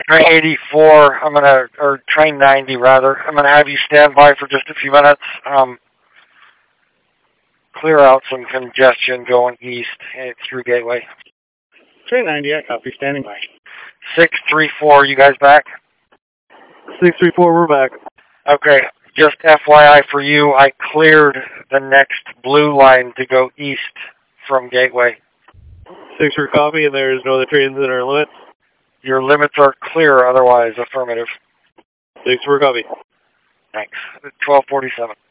Train 84, or train 90 rather, I'm gonna have you stand by for just a few minutes. Clear out some congestion going east through Gateway. Train 90, I copy, standing by. 634, you guys back? 634, we're back. Okay, just FYI for you, I cleared the next blue line to go east from Gateway. 6 for copy, and there's no other trains in our limits? Your limits are clear, otherwise affirmative. 6 for copy. Thanks. 1247.